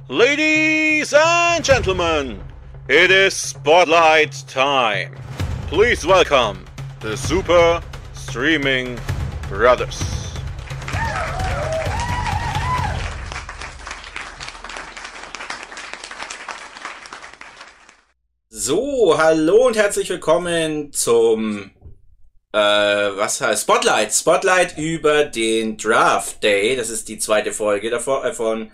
Ladies and gentlemen, it is Spotlight time. Please welcome the Super Streaming Brothers. So, hallo und herzlich willkommen zum Spotlight über den Draft Day. Das ist die zweite Folge davor, von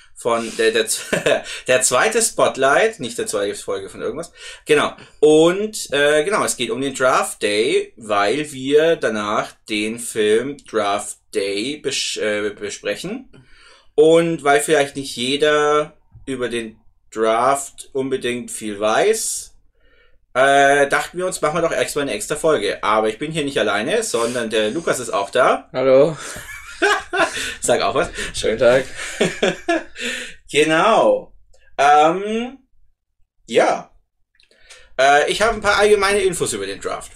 der zweite Spotlight, nicht der zweite Folge von irgendwas. Genau. Und es geht um den Draft Day, weil wir danach den Film Draft Day besprechen. Und weil vielleicht nicht jeder über den Draft unbedingt viel weiß, dachten wir uns, machen wir doch erstmal eine extra Folge. Aber ich bin hier nicht alleine, sondern der Lukas ist auch da. Hallo. Sag auch was. Schönen Tag. Genau. Ich habe ein paar allgemeine Infos über den Draft.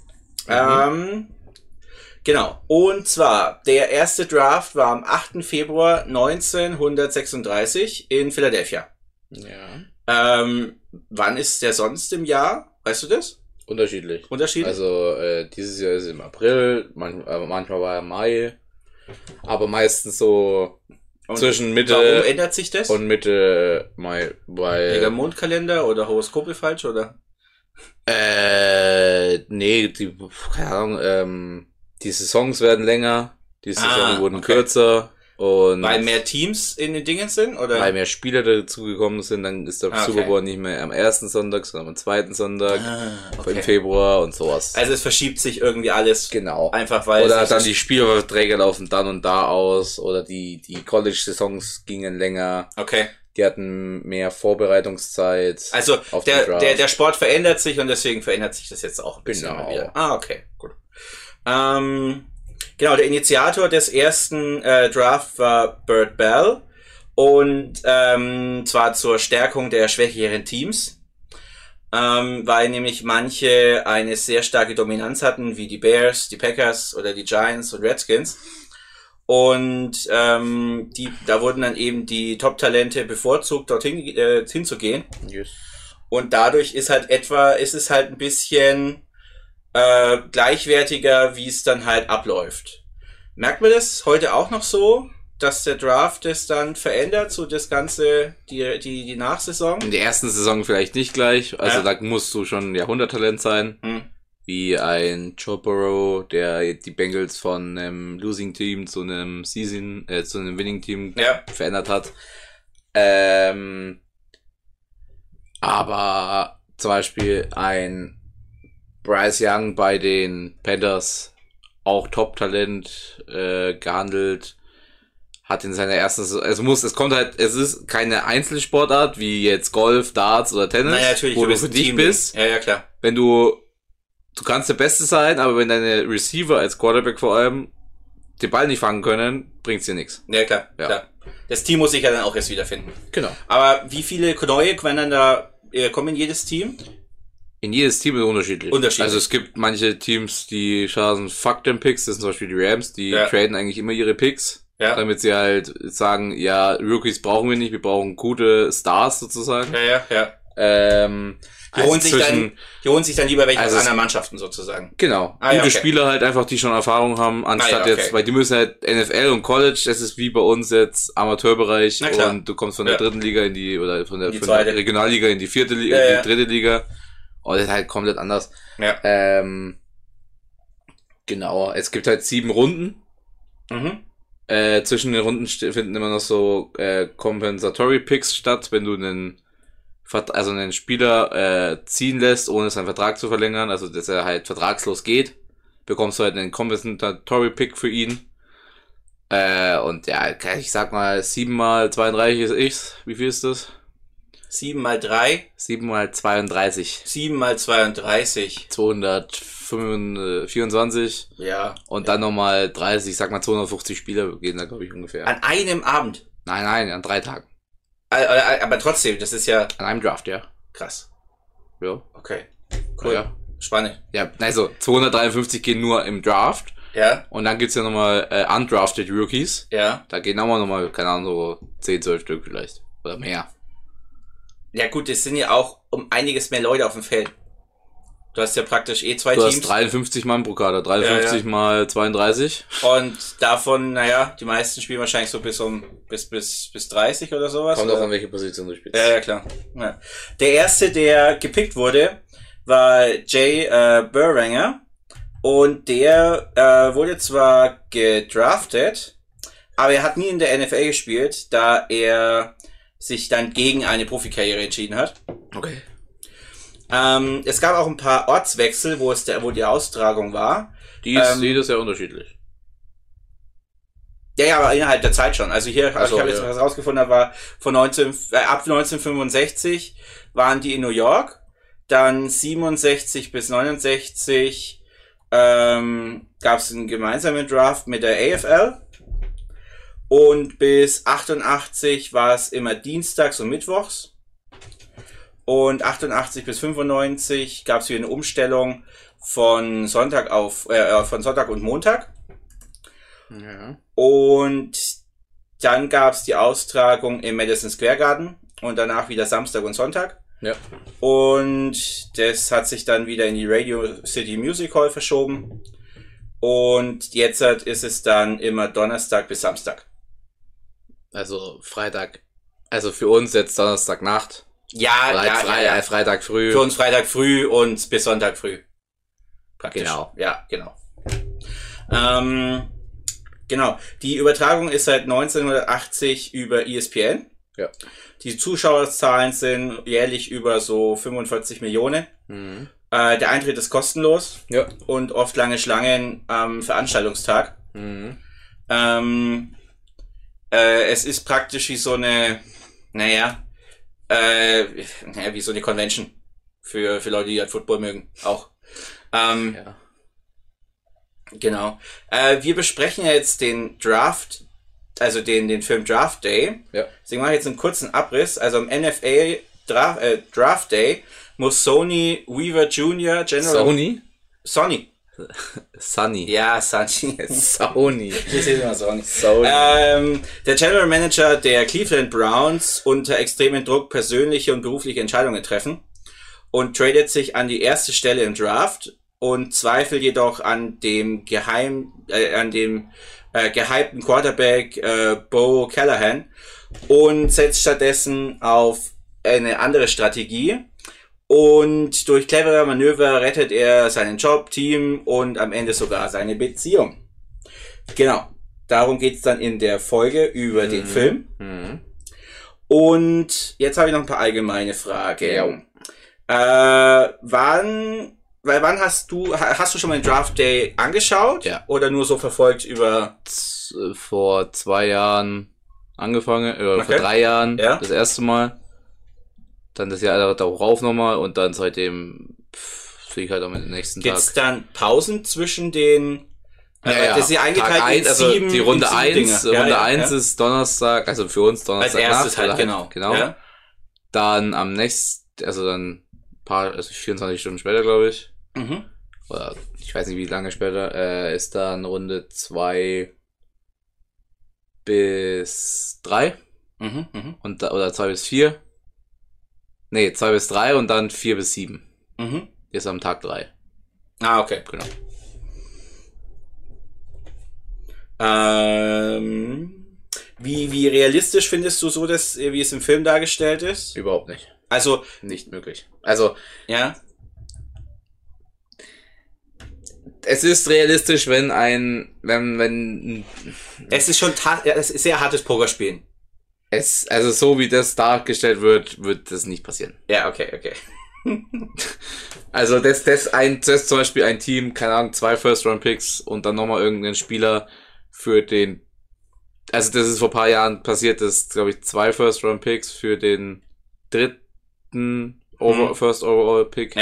Genau. Und zwar, der erste Draft war am 8. Februar 1936 in Philadelphia. Ja. Wann ist der sonst im Jahr? Weißt du das? Unterschiedlich. Also dieses Jahr ist im April, manchmal war er Mai, aber meistens so Und zwischen Mitte warum ändert sich das? und Mitte Mai. Wegen Mondkalender oder Horoskope falsch, oder? Nee, keine Ahnung, die Saisons werden länger, die Saison wurden kürzer. Und weil mehr Teams in den Dingen sind, oder? Weil mehr Spieler dazugekommen sind, dann ist der Super Bowl nicht mehr am ersten Sonntag, sondern am zweiten Sonntag im Februar und sowas. Also es verschiebt sich irgendwie alles. Genau. Einfach weil oder dann die Spielverträge laufen dann und da aus, oder die College-Saisons gingen länger. Okay. Die hatten mehr Vorbereitungszeit. Also auf den Draft. der Sport verändert sich und deswegen verändert sich das jetzt auch ein bisschen wieder. Okay, gut. Genau, der Initiator des ersten Draft war Bert Bell und zwar zur Stärkung der schwächeren Teams, weil nämlich manche eine sehr starke Dominanz hatten, wie die Bears, die Packers oder die Giants und Redskins. Und da wurden dann eben die Top-Talente bevorzugt, dorthin hinzugehen. Yes. Und dadurch ist es halt ein bisschen gleichwertiger, wie es dann halt abläuft. Merkt man das heute auch noch so, dass der Draft es dann verändert, so das Ganze, die Nachsaison? In der ersten Saison vielleicht nicht gleich, also da musst du schon ein Jahrhunderttalent sein, wie ein Joe Burrow, der die Bengals von einem Losing Team zu einem zu einem Winning Team verändert hat. Aber zum Beispiel ein Bryce Young bei den Panthers, auch Top-Talent gehandelt, hat in seiner ersten Saison, es ist keine Einzelsportart wie jetzt Golf, Darts oder Tennis, wo du für dich bist. Ja, klar. Wenn du kannst der Beste sein, aber wenn deine Receiver als Quarterback vor allem den Ball nicht fangen können, bringt's dir nichts. Ja, klar. Das Team muss sich ja dann auch erst wiederfinden. Genau. Aber wie viele neue kommen in jedes Team? In jedes Team ist unterschiedlich. Also es gibt manche Teams, die schauen fuck them Picks, das sind zum Beispiel die Rams, die traden eigentlich immer ihre Picks, damit sie halt sagen, ja, Rookies brauchen wir nicht, wir brauchen gute Stars sozusagen. Die holen sich dann lieber welche aus anderen Mannschaften sozusagen. Genau. Gute Spieler halt einfach, die schon Erfahrung haben, anstatt jetzt, weil die müssen halt NFL und College, das ist wie bei uns jetzt Amateurbereich und du kommst von der dritten Liga in die, oder von der Regionalliga in die vierte Liga, die dritte Liga. Oh, das ist halt komplett anders. Genau, es gibt halt 7 Runden. Zwischen den Runden finden immer noch so Compensatory Picks statt, wenn du einen Spieler ziehen lässt, ohne seinen Vertrag zu verlängern, also dass er halt vertragslos geht, bekommst du halt einen Compensatory Pick für ihn. Und ja, ich sag mal, 7 mal 32 ist ich's. Wie viel ist das? 7 mal 3? 7 mal 32. 7 mal 32. 224. Ja. Und dann nochmal 30, ich sag mal 250 Spieler gehen da, glaube ich, ungefähr. An einem Abend? Nein, an 3 Tagen. Aber trotzdem, das ist ja... An einem Draft, ja. Krass. Ja. Okay. Cool. Ja. Spannend. Ja, also 253 gehen nur im Draft. Ja. Und dann gibt's ja nochmal undrafted Rookies. Ja. Da gehen nochmal, keine Ahnung, so 10, 12 Stück vielleicht. Oder mehr. Ja gut, es sind ja auch um einiges mehr Leute auf dem Feld. Du hast ja praktisch zwei Du Teams. hast 53 Mann pro Kader, 53 mal 32. Und davon, die meisten spielen wahrscheinlich so bis 30 oder sowas. Kommt auch an welche Position du spielst. Ja, klar. Ja. Der erste, der gepickt wurde, war Jay Burranger. Und der wurde zwar gedraftet, aber er hat nie in der NFL gespielt, da er sich dann gegen eine Profikarriere entschieden hat. Okay. Es gab auch ein paar Ortswechsel, wo die Austragung war. Jedes Jahr unterschiedlich. Ja, aber innerhalb der Zeit schon. Also hier, ich habe jetzt was rausgefunden, war ab 1965 waren die in New York, dann 67 bis 69 gab es einen gemeinsamen Draft mit der AFL und bis 88 war es immer dienstags und mittwochs. Und 88 bis 95 gab es wieder eine Umstellung von Sonntag und Montag. Ja. Und dann gab es die Austragung im Madison Square Garden und danach wieder Samstag und Sonntag. Ja. Und das hat sich dann wieder in die Radio City Music Hall verschoben. Und jetzt ist es dann immer Donnerstag bis Samstag. Also Freitag. Also für uns jetzt Donnerstagnacht. Ja, Freitag früh. Für uns Freitag früh und bis Sonntag früh. Praktisch. Genau. Ja, genau. Genau. Die Übertragung ist seit 1980 über ESPN. Ja. Die Zuschauerzahlen sind jährlich über so 45 Millionen. Mhm. Der Eintritt ist kostenlos. Ja. Und oft lange Schlangen am Veranstaltungstag. Mhm. Es ist praktisch wie so eine, wie so eine Convention für Leute, die halt Football mögen, auch. Ja. Genau. Wir besprechen ja jetzt den Draft, also den Film Draft Day. Ja. Deswegen mache ich jetzt einen kurzen Abriss. Also am NFL Draft Day muss Sonny Weaver Jr. Sonny. Ja, Sonny. Sony. Ich sehe immer Sonny. Sony. Der General Manager der Cleveland Browns unter extremen Druck persönliche und berufliche Entscheidungen treffen und tradet sich an die erste Stelle im Draft und zweifelt jedoch an dem gehypten Quarterback Bo Callahan und setzt stattdessen auf eine andere Strategie. Und durch clevere Manöver rettet er seinen Job, Team und am Ende sogar seine Beziehung. Genau. Darum geht's dann in der Folge über den Film. Mhm. Und jetzt habe ich noch ein paar allgemeine Fragen. Wann hast du schon mal den Draft Day angeschaut? Ja. Oder nur so verfolgt über... Vor 2 Jahren angefangen, oder vor 3 Jahren das erste Mal. Dann das Jahr darauf nochmal und dann seitdem fliege ich halt am nächsten Tag. Gibt's dann Pausen zwischen den... Ja. Das ist ja eingeteilt Tag 1, also die Runde 1. Runde 1 ja. ist Donnerstag, also für uns Donnerstag als erstes Nacht. halt, genau. Ja. Dann am nächsten, also dann 24 Stunden später, glaube ich. Mhm. Oder ich weiß nicht, wie lange später, ist dann Runde 2 bis 3. Mhm. Oder 2 bis 4. Nee, 2 bis 3 und dann 4 bis 7. Mhm. Ist am Tag 3. Ah, okay. Genau. Wie realistisch findest du so, wie es im Film dargestellt ist? Überhaupt nicht. Also, Nicht möglich. Also, ja. es ist realistisch, wenn Es ist schon es ist sehr hartes Pokerspielen. also so wie das dargestellt wird das nicht passieren. Ja, okay. Also das zum Beispiel ein Team, keine Ahnung, 2 First-Round-Picks und dann nochmal irgendeinen Spieler für den, also das ist vor ein paar Jahren passiert, dass, glaube ich, 2 First-Round-Picks für den 3. First Overall-Pick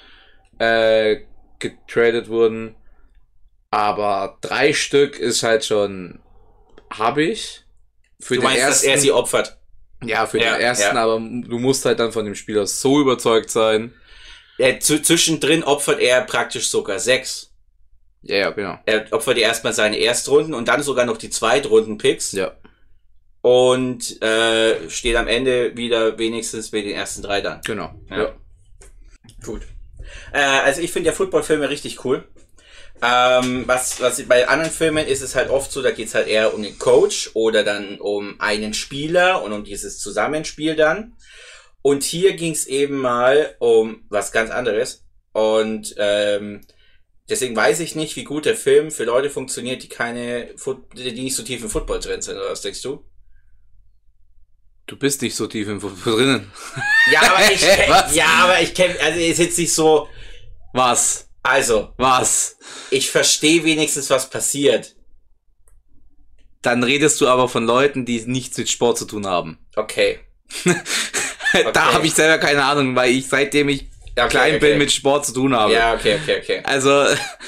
getradet wurden. Aber 3 Stück ist halt schon, habe ich. Für Du den meinst, ersten, dass er sie opfert? ja, für den ersten, aber du musst halt dann von dem Spieler so überzeugt sein. Zwischendrin opfert er praktisch sogar 6. Ja, genau. Er opfert erstmal seine Erstrunden und dann sogar noch die Zweitrunden-Picks. Ja. und steht am Ende wieder wenigstens mit den ersten 3 dann. Genau. Ja. Gut. Also ich finde ja Footballfilme richtig cool. Was bei anderen Filmen ist es halt oft so, da geht's halt eher um den Coach oder dann um einen Spieler und um dieses Zusammenspiel dann. Und hier ging's eben mal um was ganz anderes. Und deswegen weiß ich nicht, wie gut der Film für Leute funktioniert, die nicht so tief im Football drin sind, oder was denkst du? Du bist nicht so tief im Football drinnen. Ja, aber ich kenne, also ist jetzt nicht so. Was? Also. Was? Ich verstehe wenigstens, was passiert. Dann redest du aber von Leuten, die nichts mit Sport zu tun haben. Okay. Da habe ich selber keine Ahnung, weil ich seitdem ich klein bin mit Sport zu tun habe. Ja, okay. Also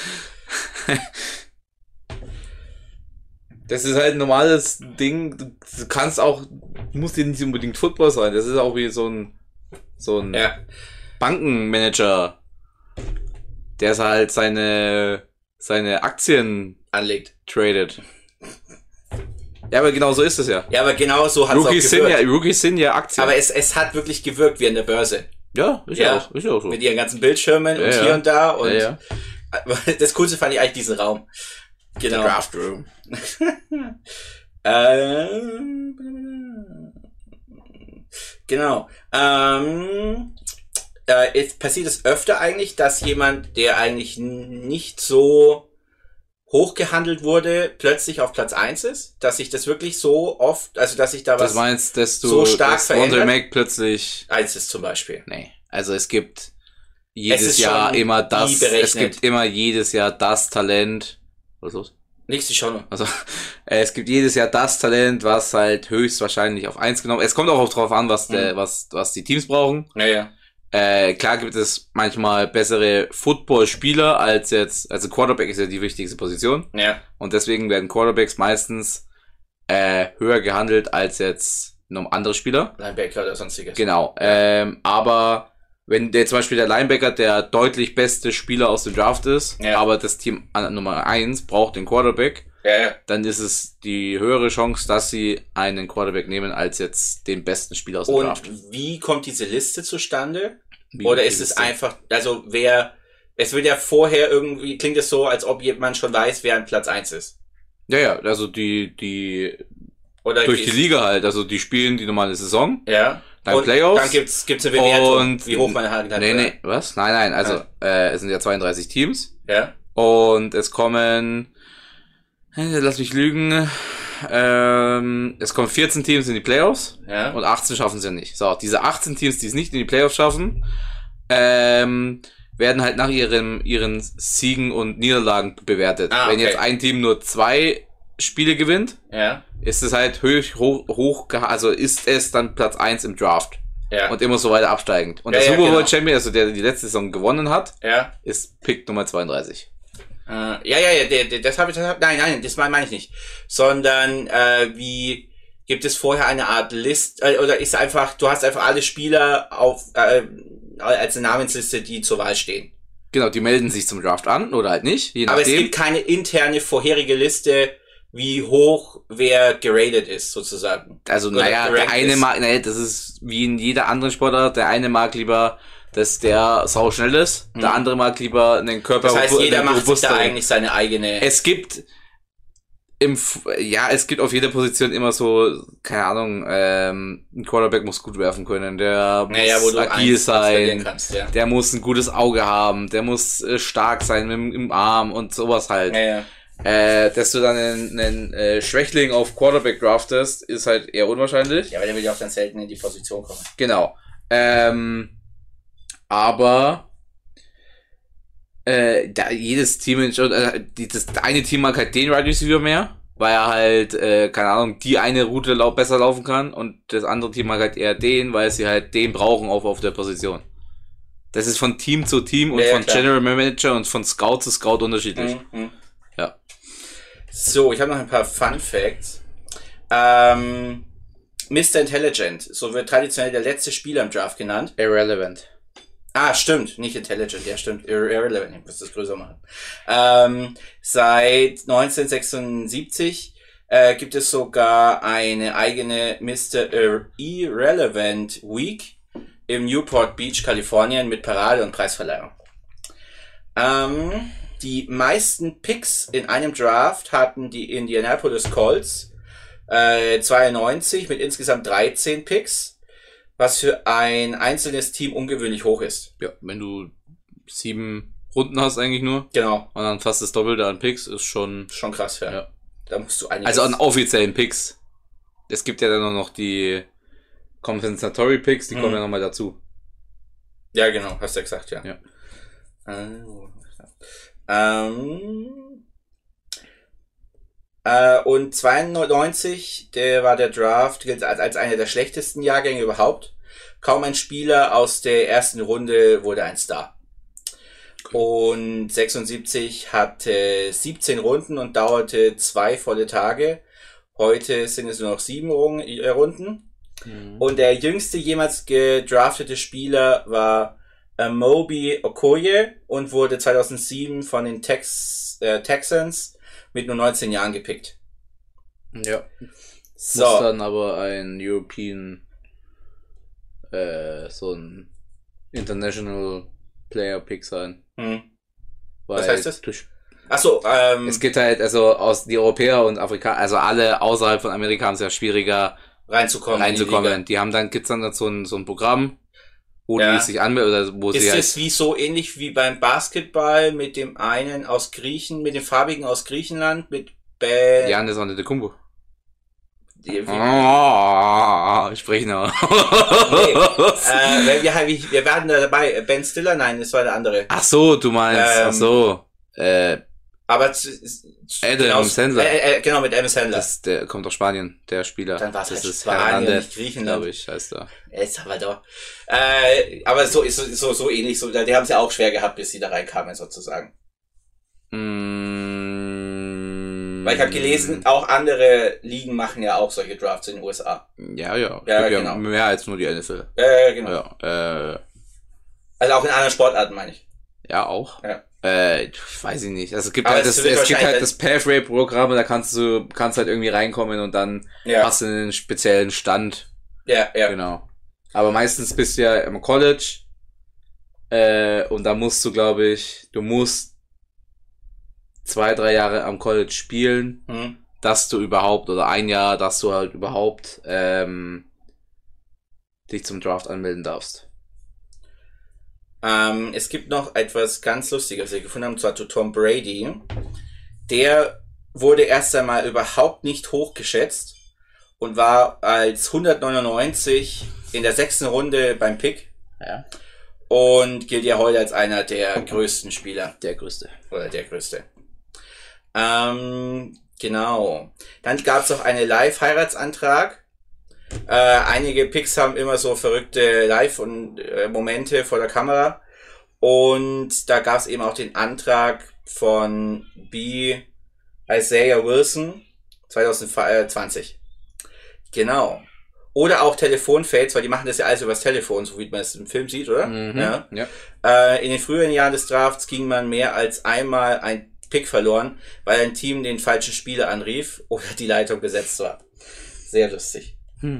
das ist halt ein normales Ding. Du kannst auch, muss dir nicht unbedingt Football sein. Das ist auch wie so ein Bankenmanager, der ist halt seine Aktien anlegt, tradet. Ja, aber genau so ist es ja. Ja, aber genau so hat es auch gewirkt. Rookies sind ja Aktien. Aber es hat wirklich gewirkt wie an der Börse. Ja, ist ja auch so. Mit ihren ganzen Bildschirmen und hier und da. Und ja. Das Coolste fand ich eigentlich diesen Raum. Genau. The Draft Room. Genau. Passiert es öfter eigentlich, dass jemand, der eigentlich nicht so hoch gehandelt wurde, plötzlich auf Platz 1 ist? Dass sich das wirklich so oft, also dass sich da was das meinst, dass du so stark verändert? Wonder Mac plötzlich 1 ist zum Beispiel. Nee, also es gibt jedes Jahr immer das, es gibt immer jedes Jahr das Talent. Was ist los? Nichts, die Schau. Also, es gibt jedes Jahr das Talent, was halt höchstwahrscheinlich auf 1 genommen. Es kommt auch drauf an, was die Teams brauchen. Ja. Klar gibt es manchmal bessere Footballspieler also Quarterback ist ja die wichtigste Position. Ja. Und deswegen werden Quarterbacks meistens höher gehandelt als jetzt noch andere Spieler. Linebacker oder sonstiges. Genau. Aber wenn zum Beispiel der Linebacker der deutlich beste Spieler aus dem Draft ist, aber das Team Nummer 1 braucht den Quarterback, dann ist es die höhere Chance, dass sie einen Quarterback nehmen, als jetzt den besten Spieler aus dem Draft. Und wie kommt diese Liste zustande? Oder ist es einfach, also es wird ja vorher irgendwie, klingt es so, als ob jemand schon weiß, wer an Platz 1 ist. Ja, also die oder durch die Liga halt, also die spielen die normale Saison. Ja. Dann Playoffs. Dann gibt's eine Bewertung, wie hoch man halt hat. Nee, was? Nein, also es sind ja 32 Teams. Ja. Und es kommen, lass mich lügen, es kommen 14 Teams in die Playoffs und 18 schaffen es ja nicht. So, diese 18 Teams, die es nicht in die Playoffs schaffen, werden halt nach ihren Siegen und Niederlagen bewertet. Wenn jetzt ein Team nur 2 Spiele gewinnt, ist es halt hoch, also ist es dann Platz 1 im Draft. Ja. Und immer so weiter absteigend. Und der Super Bowl Champion, also der die letzte Saison gewonnen hat, ist Pick Nummer 32. Das habe ich, nein, das meine ich nicht. Sondern, wie gibt es vorher eine Art Liste, oder ist einfach, du hast einfach alle Spieler als eine Namensliste, die zur Wahl stehen. Genau, die melden sich zum Draft an, oder halt nicht, je nachdem. Aber es gibt keine interne vorherige Liste, wie hoch wer geratet ist, sozusagen. Also, der eine mag, das ist wie in jeder anderen Sportart, der eine mag lieber, dass der sau schnell ist, der andere mag lieber einen Körper. Das heißt, jeder macht sich da eigentlich seine eigene. Es gibt auf jeder Position immer so, keine Ahnung, ein Quarterback muss gut werfen können, der muss agil sein, der muss ein gutes Auge haben, der muss stark sein im Arm und sowas halt. Dass du dann einen Schwächling auf Quarterback draftest, ist halt eher unwahrscheinlich. Ja, weil der will ja auch ganz selten in die Position kommen. Genau. Aber jedes Team, das eine Team mag halt den Wide Receiver mehr, weil er halt, keine Ahnung, die eine Route besser laufen kann, und das andere Team mag halt eher den, weil sie halt den brauchen auf der Position. Das ist von Team zu Team und von General Manager und von Scout zu Scout unterschiedlich. Ja. So, ich habe noch ein paar Fun Facts. Mr. Intelligent, so wird traditionell der letzte Spieler im Draft genannt. Irrelevant. Stimmt, nicht Intelligent, ja stimmt, Irrelevant, ich muss das größer machen. Seit 1976 gibt es sogar eine eigene Mr. Irrelevant Week im Newport Beach, Kalifornien mit Parade und Preisverleihung. Die meisten Picks in einem Draft hatten die Indianapolis Colts 92 mit insgesamt 13 Picks, was für ein einzelnes Team ungewöhnlich hoch ist. Ja, wenn du 7 Runden hast eigentlich nur. Genau. Und dann fast das Doppelte an Picks ist schon krass, ja. Da musst du einiges... Also an offiziellen Picks. Es gibt ja dann noch die Compensatory Picks, die kommen ja nochmal dazu. Ja, genau, hast du ja gesagt, ja. Und 92, der war der Draft, gilt als einer der schlechtesten Jahrgänge überhaupt. Kaum ein Spieler aus der ersten Runde wurde ein Star. Und 76 hatte 17 Runden und dauerte 2 volle Tage. Heute sind es nur noch 7 Runden. Und der jüngste jemals gedraftete Spieler war Amobi Okoye und wurde 2007 von den Texans mit nur 19 Jahren gepickt. Ja. So. Muss dann aber ein European, so ein International Player Pick sein. Was heißt das? Durch, Achso, es gibt halt, also aus die Europäer und Afrikaner, also alle außerhalb von Amerika haben es ja schwieriger reinzukommen. Die haben dann, gibt's dann so ein Programm, wo Ja. die sich anmelden, oder wo sie Ist halt, es wie so ähnlich wie beim Basketball mit dem einen aus mit dem farbigen aus Griechenland, mit Giannis Antetokounmpo. Ich spreche noch. wir werden da dabei. Ben Stiller? Nein, das war der andere. Ach so, du meinst, Aber Adam Sandler. genau, mit Adam Sandler. Der kommt aus Spanien, der Spieler. Dann war's das halt ist Spanien, Hernandez, nicht Griechenland. glaube ich, heißt er. El Salvador. Aber so ähnlich, so, die haben es ja auch schwer gehabt, bis sie da reinkamen, sozusagen. Weil ich habe gelesen, auch andere Ligen machen ja auch solche Drafts in den USA. Ja. Ja, Ja, genau. mehr als nur die NFL. Genau. Ja, Also auch in anderen Sportarten, meine ich. ja auch. Ja. Weiß ich nicht. Also es gibt Aber halt es das, wird es gibt halt wahrscheinlich das Pathway-Programm, da kannst halt irgendwie reinkommen und dann hast du einen speziellen Stand. Ja. Genau. Aber meistens bist du ja im College, und da musst du, glaube ich, 2-3 Jahre am College spielen, dass du überhaupt, oder ein Jahr, dass du halt überhaupt dich zum Draft anmelden darfst. Es gibt noch etwas ganz Lustiges, was wir gefunden haben, und zwar zu Tom Brady. Der wurde erst einmal überhaupt nicht hochgeschätzt und war als 199 in der 6. Runde beim Pick. Ja. Und gilt ja heute als einer der größten Spieler. Der größte. Oder der größte. Genau. Dann gab es noch einen Live-Heiratsantrag. Einige Picks haben immer so verrückte Live- und Momente vor der Kamera. Und da gab es eben auch den Antrag von B. Isaiah Wilson 2020. Genau. Oder auch Telefonfates, weil die machen das ja alles übers Telefon, so wie man es im Film sieht, oder? Ja. In den früheren Jahren des Drafts ging man mehr als einmal ein Pick verloren, weil ein Team den falschen Spieler anrief oder die Leitung besetzt war. Sehr lustig.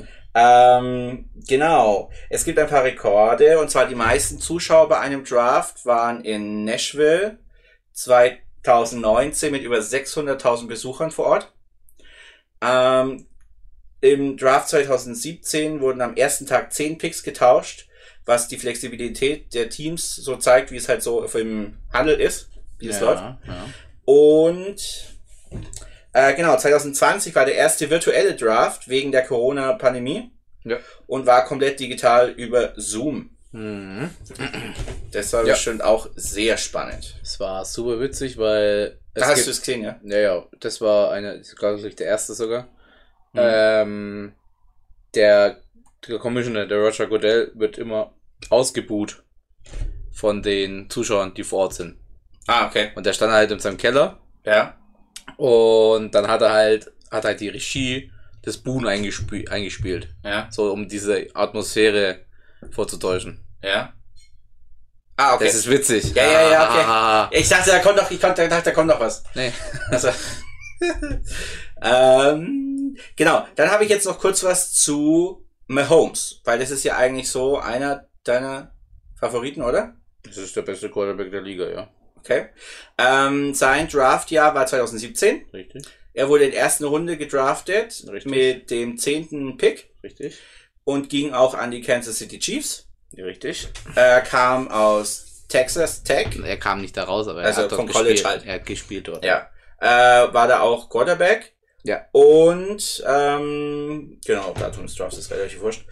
Genau. Es gibt ein paar Rekorde, und zwar die meisten Zuschauer bei einem Draft waren in Nashville 2019 mit über 600.000 Besuchern vor Ort. Im Draft 2017 wurden am ersten Tag 10 Picks getauscht, was die Flexibilität der Teams so zeigt, wie es halt so im Handel ist, wie es läuft. Ja. Und genau, 2020 war der erste virtuelle Draft wegen der Corona-Pandemie und war komplett digital über Zoom. Das war bestimmt auch sehr spannend. Es war super witzig, weil... Da hast du es gesehen, ja? Ja, das war glaube ich, der erste sogar. Der Commissioner, der Roger Goodell, wird immer ausgebuht von den Zuschauern, die vor Ort sind. Ah, okay. Und der stand halt in seinem Keller. Ja. Und dann hat er halt die Regie des Buhen eingespielt. Ja. So, um diese Atmosphäre vorzutäuschen. Ja. Ah, okay. Das ist witzig. Ja, okay. Ich dachte, da kommt noch was. Nee. Also, Genau, dann habe ich jetzt noch kurz was zu Mahomes, weil das ist ja eigentlich so einer deiner Favoriten, oder? Das ist der beste Quarterback der Liga, ja. Okay. Sein Draftjahr war 2017. Richtig. Er wurde in der ersten Runde gedraftet. Richtig. Mit dem 10. Pick Richtig. und ging auch an die Kansas City Chiefs. Richtig. Er kam aus Texas Tech. Er kam nicht da raus, aber Also er hat vom dort College gespielt. halt. Er hat gespielt dort. Ja. War da auch Quarterback. Ja. Und genau, Datum des Drafts ist relativ wurscht.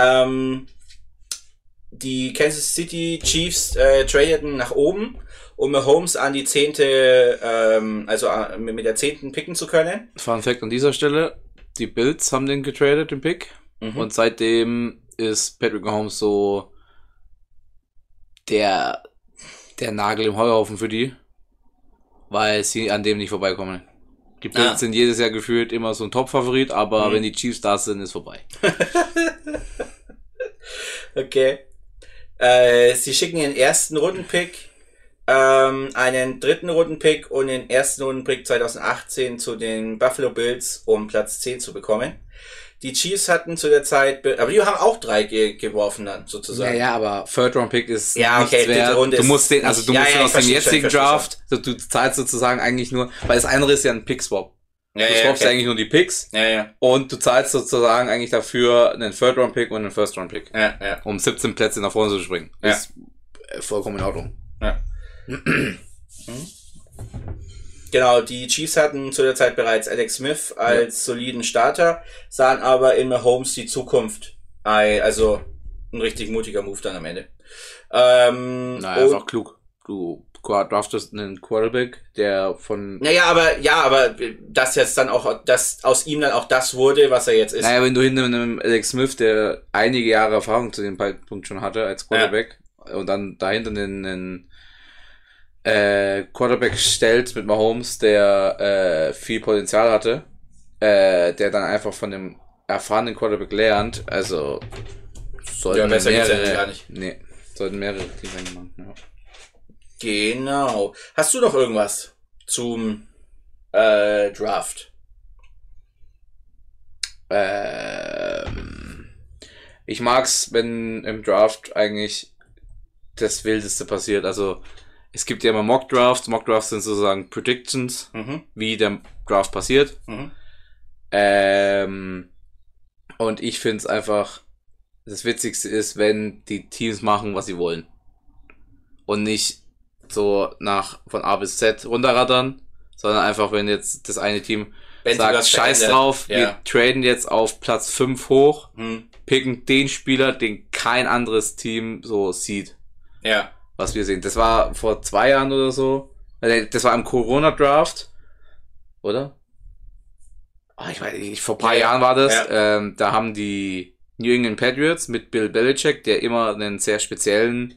Die Kansas City Chiefs tradeten nach oben, um Mahomes an die 10. Mit der 10. picken zu können. Fun Fact an dieser Stelle, die Bills haben den getradet, den Pick. Und seitdem ist Patrick Mahomes so der Nagel im Heuhaufen für die, weil sie an dem nicht vorbeikommen. Die Bills sind jedes Jahr gefühlt immer so ein Top-Favorit, aber wenn die Chiefs da sind, ist vorbei. Okay. Sie schicken den ersten Rundenpick, einen dritten Rundenpick und den ersten Rundenpick 2018 zu den Buffalo Bills, um Platz 10 zu bekommen. Die Chiefs hatten zu der Zeit, aber die haben auch 3 geworfen dann, sozusagen. Ja, aber Third-Round-Pick ist ja, okay, nichts wert. Runde du musst den, also du musst aus dem jetzigen Draft, du zahlst sozusagen eigentlich nur, weil das andere ist ja ein Pick-Swap. Du swappst eigentlich nur die Picks. Ja. Und du zahlst sozusagen eigentlich dafür einen Third-Round-Pick und einen First-Round-Pick. Ja. Um 17 Plätze nach vorne zu springen. Ja. Ist vollkommen in Ordnung. Ja. Genau, die Chiefs hatten zu der Zeit bereits Alex Smith als soliden Starter, sahen aber in Mahomes die Zukunft. Also ein richtig mutiger Move dann am Ende. Einfach klug. Du draftest einen Quarterback, der von... Naja, aber dass jetzt dann auch, dass aus ihm dann auch das wurde, was er jetzt ist. Naja, wenn du hinter einem Alex Smith, der einige Jahre Erfahrung zu dem Zeitpunkt schon hatte als Quarterback, und dann dahinter einen Quarterback stellt mit Mahomes, der viel Potenzial hatte, der dann einfach von dem erfahrenen Quarterback lernt, also sollten sollten mehrere Teams gemacht, ja. Genau. Hast du noch irgendwas zum Draft? Ich mag's, wenn im Draft eigentlich das Wildeste passiert. Also es gibt ja immer Mock-Drafts. Mock-Drafts sind sozusagen Predictions, wie der Draft passiert. Und ich find's einfach, das Witzigste ist, wenn die Teams machen, was sie wollen. Und nicht so von A bis Z runterrattern, sondern einfach, wenn jetzt das eine Team sagt, scheiß drauf, wir traden jetzt auf Platz 5 hoch, picken den Spieler, den kein anderes Team so sieht. Ja. Was wir sehen. Das war vor 2 Jahren oder so. Das war im Corona-Draft. Oder? Ich weiß nicht, vor ein paar Jahren war das. Ja. Da haben die New England Patriots mit Bill Belichick, der immer einen sehr speziellen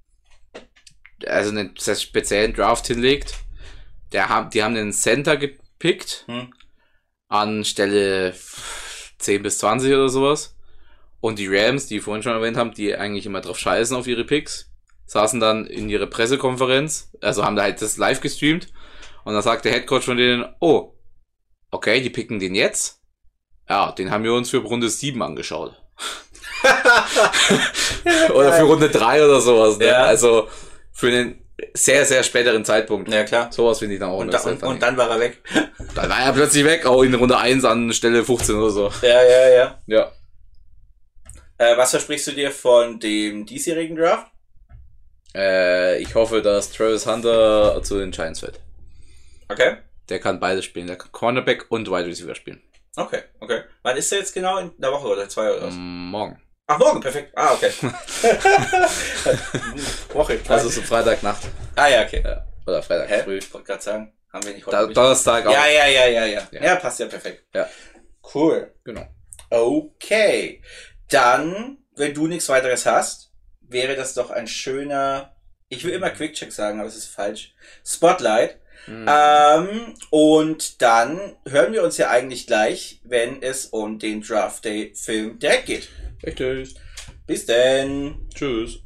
Draft hinlegt. Die haben den Center gepickt. An Stelle 10 bis 20 oder sowas. Und die Rams, die ich vorhin schon erwähnt haben, die eigentlich immer drauf scheißen auf ihre Picks, saßen dann in ihre Pressekonferenz, also haben da halt das live gestreamt. Und dann sagt der Headcoach von denen, oh, okay, die picken den jetzt. Ja, den haben wir uns für Runde 7 angeschaut. Oder für Runde 3 oder sowas. Ne? Ja. Also für einen sehr, sehr späteren Zeitpunkt. Ja, klar. Sowas finde ich dann auch. Und dann war er weg. Dann war er plötzlich weg, auch in Runde 1 an Stelle 15 oder so. Ja. Was versprichst du dir von dem diesjährigen Draft? Ich hoffe, dass Travis Hunter zu den Giants fällt. Okay. Der kann beides spielen. Der kann Cornerback und Wide Receiver spielen. Okay. Wann ist der jetzt genau? In der Woche oder 2 oder was? Morgen. Ach, morgen, perfekt. Okay. Woche. Also so Freitagnacht. Ja, okay. Ja. Oder Freitag früh. Ich wollte gerade sagen, haben wir nicht heute. Donnerstag auch. Ja. Ja, passt ja perfekt. Ja. Cool. Genau. Okay. Dann, wenn du nichts weiteres hast, wäre das doch ein schöner, ich will immer Quick-Check sagen, aber es ist falsch, Spotlight. Und dann hören wir uns ja eigentlich gleich, wenn es um den Draft Day Film direkt geht. Richtig. Bis denn. Tschüss.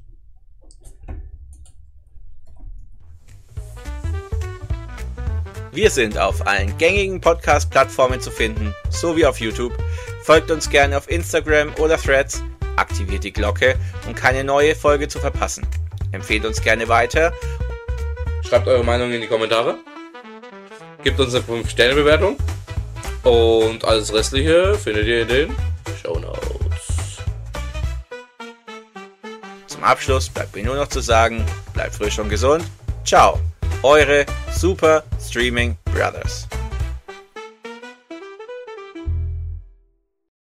Wir sind auf allen gängigen Podcast-Plattformen zu finden, sowie auf YouTube. Folgt uns gerne auf Instagram oder Threads, aktiviert die Glocke, um keine neue Folge zu verpassen. Empfehlt uns gerne weiter. Schreibt eure Meinung in die Kommentare. Gebt uns eine 5-Sterne-Bewertung. Und alles Restliche findet ihr in den Shownotes. Zum Abschluss bleibt mir nur noch zu sagen, bleibt frisch und gesund. Ciao, eure Super Streaming Brothers.